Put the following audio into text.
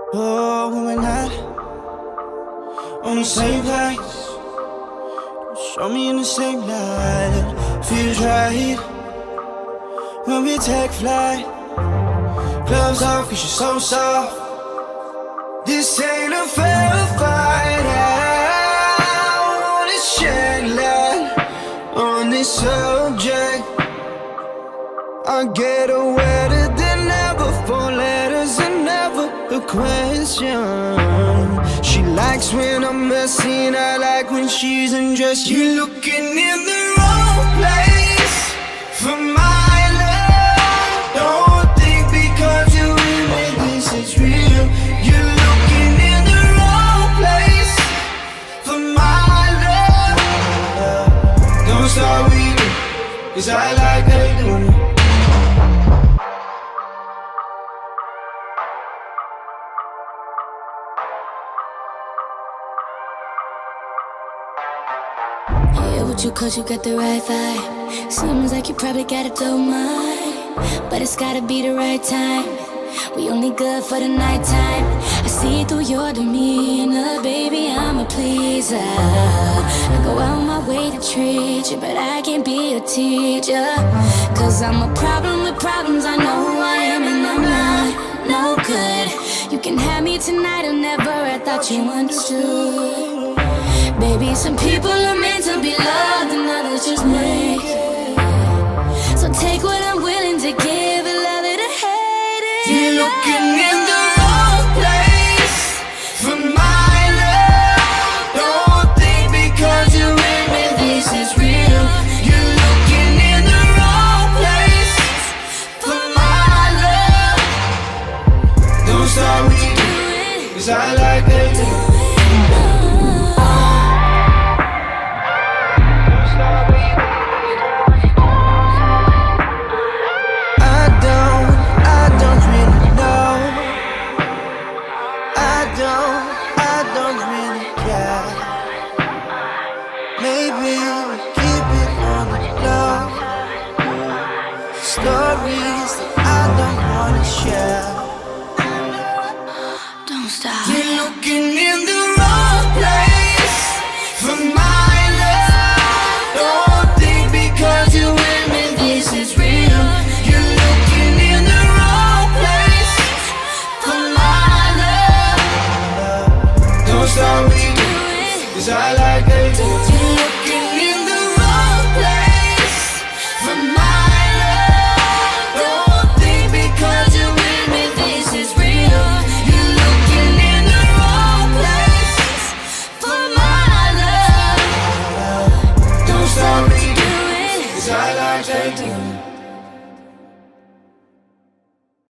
Oh, when we're not on the same page, show me in the same light. It feels right when we take flight. Gloves off, cause you're so soft. This ain't a fair fight. I wanna shed light on this subject. I get her wetter than ever. 4 letters and never a question. She likes when I'm messy, I like when she's undressed. You're looking in the wrong place for my love. Don't think because you're with me this is real. You're looking in the wrong place for my love. Don't start weeping, cause I like her doing it. With you cause you got the right vibe. Seems like you probably gotta do mine, but it's gotta be the right time. We only good for the nighttime. I see through your demeanor, baby, I'm a pleaser. I go out my way to treat you, but I can't be a teacher. Cause I'm a problem with problems, I know who I am and I'm not no good. You can have me tonight or never, I thought you understood. Baby, some people are meant to be loved and others just make it. So take what I'm willing to give and love it or hate it. You're looking in the wrong place for my love. Don't think because you're with me this is real. You're looking in the wrong place for my love. Don't start weeping, cause I like it. I don't really care. Maybe we keep it on the low. Stories that I don't wanna share. Don't stop. You're looking in the wrong place for my love. Don't think because you're with me this is real. You're looking in the wrong place for my love. Don't start weeping, cause I like it. You're looking in the wrong place for my love. Don't think because you're with me this is real. You're looking in the wrong place for my love. Don't start weeping, cause I like it.